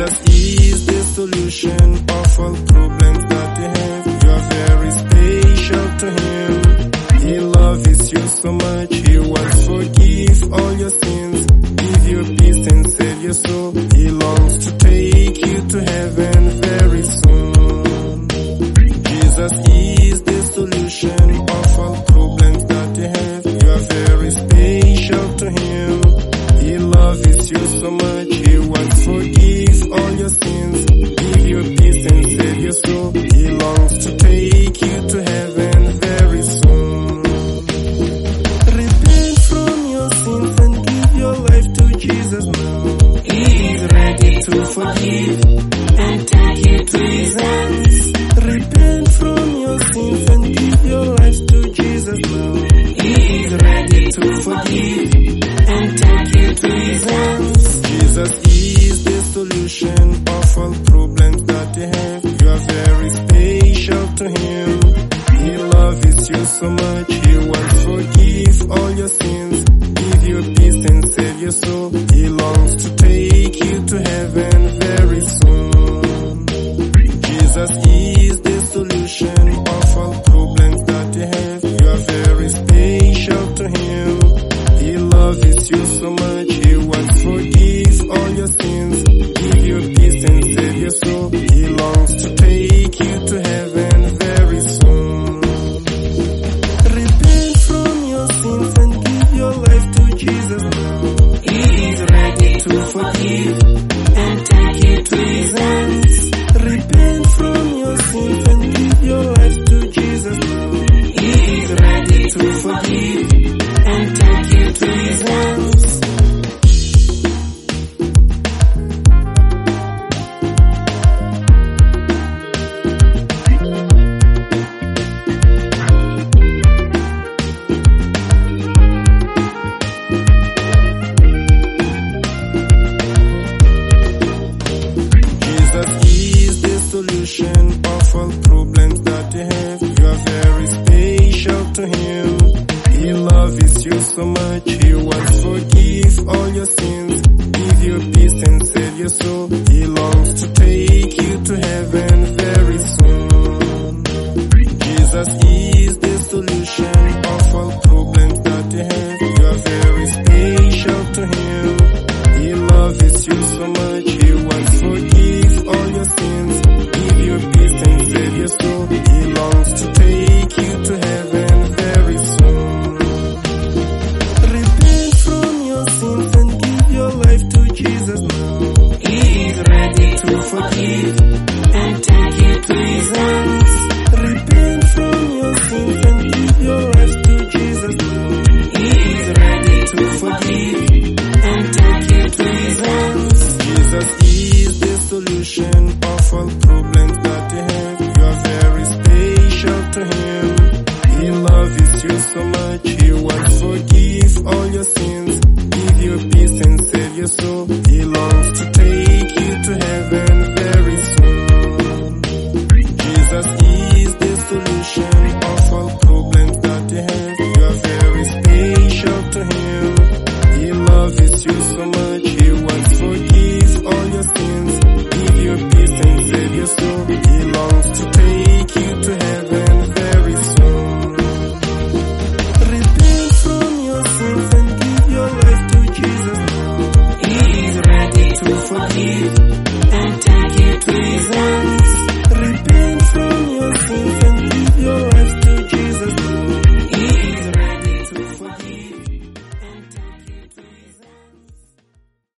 Jesus is the solution of all problems that you have. You are very special to Him. He loves you so much. He wants to forgive all your sins, give you peace and save your soul. He longs to take you to heaven very soon. Jesus is the solution of all problems that you have. You are very special to Him. He loves you so much. He wants to forgive all your sins, give you peace and save your soul. He longs to take you to heaven very soon. Repent from your sins and give your life to Jesus now. He is ready to forgive and take you to His hands. Repent from your sins and give your life to Jesus now. He is ready to forgive and take you to His hands. Jesus is the solution of all problems that you have. You are very special to Him. He loves you so much. He wants to forgive all your sins, give you peace and save your soul. He longs to take you to heaven very soon. Jesus is the solution of all problems that you have. You are very special to Him. He loves you so much. He wants to forgive all your sins, give you peace and save your soul. He longs to take you to heaven very soon. Repent from your sins and give your life to Jesus now. He is ready to forgive and take you to His hands. Repent from your sins and give your life to Jesus now. He is ready to forgive and take you to His hands. Jesus is the solution of all problems that you have. You are very special to Him. He loves you so much. He wants to forgive all your sins, give you peace and save your soul. He longs to take you to heaven very soon. Jesus is the solution of all problems that you have. You are very special to Him. He loves you so much. He wants to forgive all your sins, give you peace and save your soul. He longs to take you to heaven very soon. Repent from your sins and give your life to Jesus now. He is ready to forgive and take you to His hands. Repent from your sins and give your life to Jesus now. He is ready to forgive and take you to His hands. Jesus